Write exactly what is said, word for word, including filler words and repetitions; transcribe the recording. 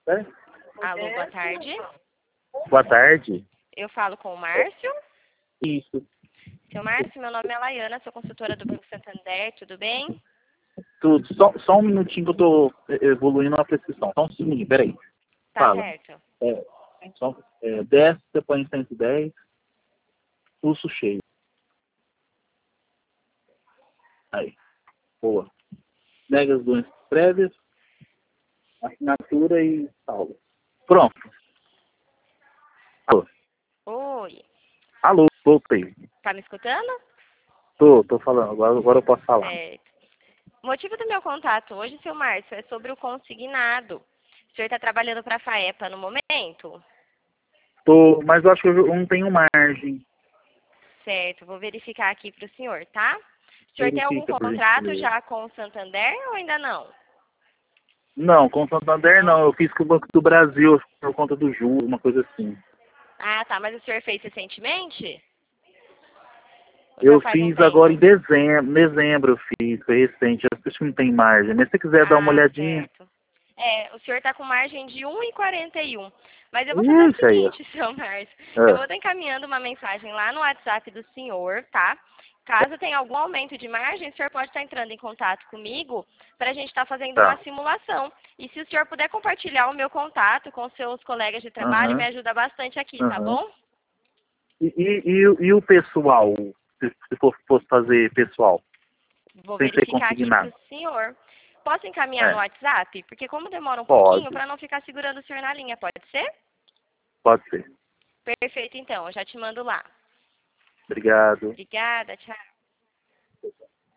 É? Alô, boa tarde. Boa tarde. Eu falo com o Márcio. Isso. Seu Márcio, meu nome é Laiana, sou consultora do Banco Santander, tudo bem? Tudo. Só, só um minutinho que eu tô evoluindo a prescrição. Só um segundinho, peraí. Tá Fala. certo. É, só, é, desce, você põe cento e dez, pulso cheio. Aí. Boa. Nega as doenças prévias, assinatura e salva. Pronto. Alô. Oi. Alô, voltei. Tá me escutando? Tô, tô falando. Agora, agora eu posso falar. Certo. O motivo do meu contato hoje, seu Márcio, é sobre o consignado. O senhor está trabalhando para a FAEPA no momento? Tô, mas eu acho que eu não tenho margem. Certo, vou verificar aqui para o senhor, tá? O senhor tem algum Verifica, por contrato gentileza. já com o Santander ou ainda não? Não, com o Santander Não? não. Eu fiz com o Banco do Brasil por conta do juros, uma coisa assim. Ah, tá. Mas o senhor fez recentemente? Ou já Eu faz um fiz agora em tempo? dezembro, dezembro eu fiz, foi recente. Acho que não tem margem. Mas se você quiser dar uma Ah, olhadinha. certo. É, o senhor está com margem de um e quarenta e um. Mas eu vou fazer o Isso aí, ó. seguinte, seu Márcio. Eu vou É. estar encaminhando uma mensagem lá no WhatsApp do senhor, tá? Caso tenha algum aumento de margem, o senhor pode estar entrando em contato comigo para a gente estar fazendo uma Tá. simulação. E se o senhor puder compartilhar o meu contato com seus colegas de trabalho, me Aham. ajuda bastante aqui, tá Aham. bom? E, e, e, o- e o pessoal? Se, se for, fosse fazer pessoal, Vou sem ser verificar aqui para consignado. o senhor. Posso encaminhar no É. WhatsApp? Porque como demora um pouquinho, Pode. para não ficar segurando o senhor na linha, pode ser? Pode ser. Perfeito, então. Eu já te mando lá. Obrigado. Obrigada, tchau.